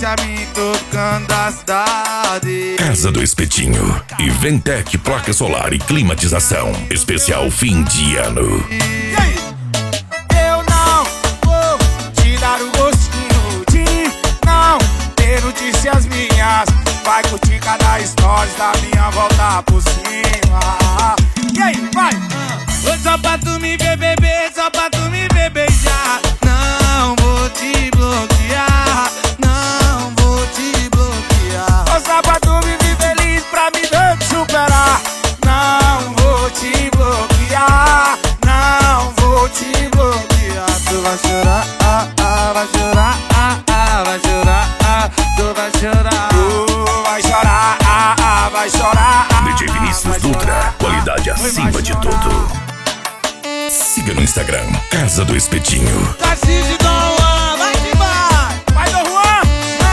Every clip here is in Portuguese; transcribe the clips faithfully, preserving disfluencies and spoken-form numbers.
notícia a mim todo canto da cidade. Casa do Espetinho e Ventec Placa Solar e Climatização. Especial fim de ano. E aí? Eu não vou te dar o gostinho de não ter notícias minhas. Vai curtir cada stories da minha volta por cima. E aí, vai! Oi, só pra tu me ver beber, só pra tu me ver beijar. Não vou te bloquear, não vou te bloquear. Oi, só pra tu me ver feliz, pra me ver te superar. Não vou te bloquear, não vou te bloquear. Tu vai chorar, ah, ah, vai chorar, ah, ah, vai chorar, ah, tu vai chorar. Tu vai chorar, ah, ah, vai chorar, ah, D J Vinícius Dutra, qualidade acima de tudo. Siga no Instagram, Casa do Espetinho. Tarcísio Dom Juan, vai que vai! Vai, Dom Juan!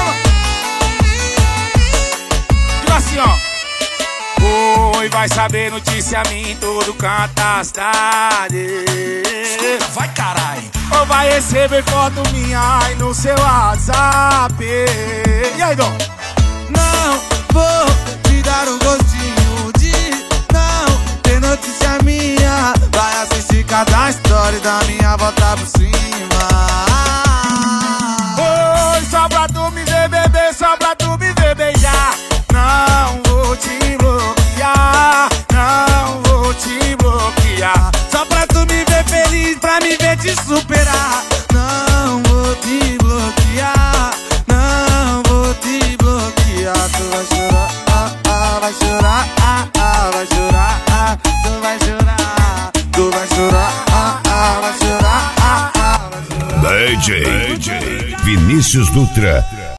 Diga assim, ó. Oi, vai saber notícia minha em todo canto da cidade. Vai, carai! Ou vai receber foto minha aí no seu WhatsApp. E aí, Dom? Não vou te dar um gostinho de não ter notícia minha. Vai assistir cada story da minha volta por cima. Oi, só pra tu me ver beber, só pra tu me ver beijar. Não vou te bloquear, não vou te bloquear. Só pra tu me ver feliz, pra me ver te superar. Não vou te bloquear, não vou te bloquear. Tu vai chorar, ah, ah, vai chorar, ah, ah, vai chorar, ah, tu vai chorar. Tu vai chorar, ah, ah, vai chorar, ah, ah, vai chorar. D J, D J Vinícius Dutra